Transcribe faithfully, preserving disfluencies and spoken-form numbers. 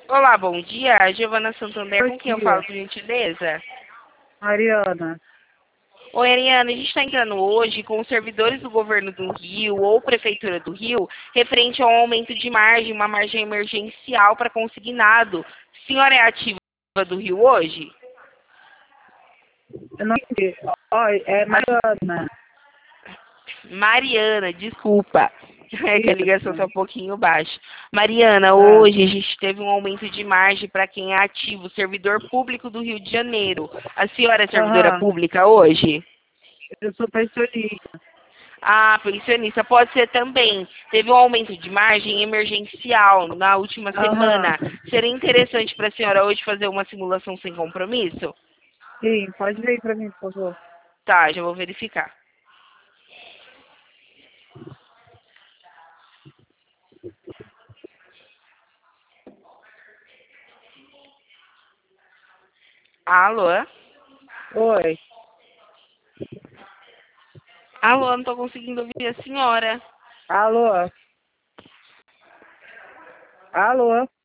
Olá, bom dia. Giovana Santander, Bom com quem eu dia, falo, por gentileza? Mariana. Oi, Ariana, a gente está entrando hoje com os servidores do governo do Rio ou Prefeitura do Rio, referente ao aumento de margem, uma margem emergencial para consignado. A senhora é ativa do Rio hoje? Eu não entendi. Oi, é Mariana. Mariana, desculpa. É que a ligação está Isso. um pouquinho baixa. Mariana, Tá. hoje a gente teve um aumento de margem para quem é ativo, servidor público do Rio de Janeiro. A senhora é servidora Aham. pública hoje? Eu sou pensionista. Ah, pensionista pode ser também. Teve um aumento de margem emergencial na última Aham. semana. Seria interessante para a senhora hoje fazer uma simulação sem compromisso? Sim, pode vir para mim, por favor. Tá, já vou verificar. Alô? Oi. Alô, não estou conseguindo ouvir a senhora. Alô? Alô?